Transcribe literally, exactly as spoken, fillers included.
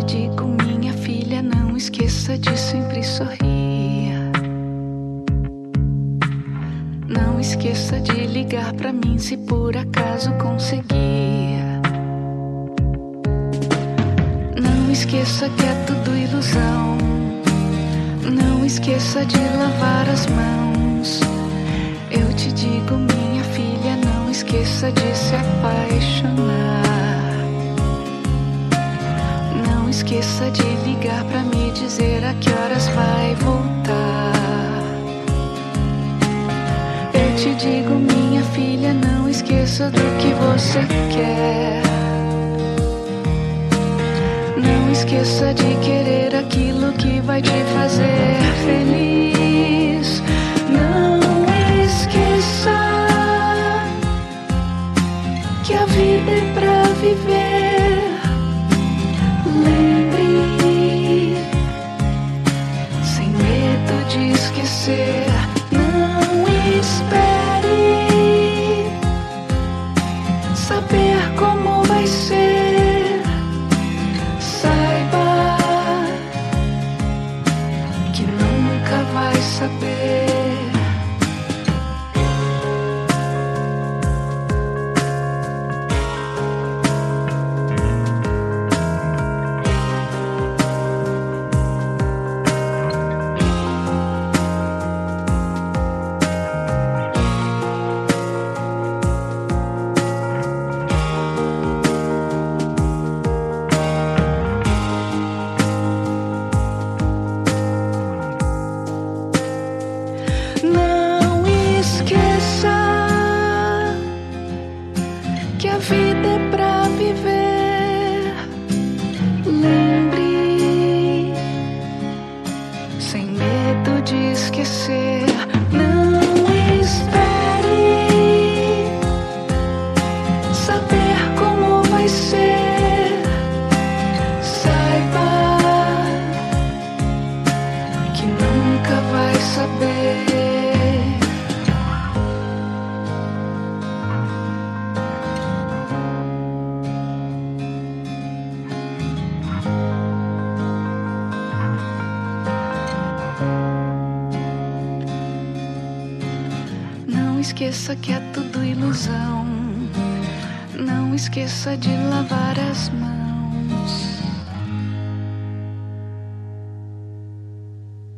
digo, minha filha, não esqueça de sempre sorrir. Não esqueça de ligar pra mim se por acaso conseguir. Não esqueça que é tudo ilusão. Não esqueça de lavar as mãos. Eu te digo, minha filha, não esqueça de se apaixonar. Não esqueça de ligar pra me dizer a que horas vai voltar. Eu te digo, minha filha, não esqueça do que você quer. Não esqueça de querer aquilo que vai te fazer feliz. Não esqueça que a vida é pra viver. Lembre, sem medo de esquecer. Não espere saber como vai ser. Saiba que nunca vai saber. Não esqueça que a vida é pra viver. Lembre, sem medo de esquecer. Não espere saber como vai ser. Saiba que nunca vai saber. Não esqueça que é tudo ilusão. Não esqueça de lavar as mãos.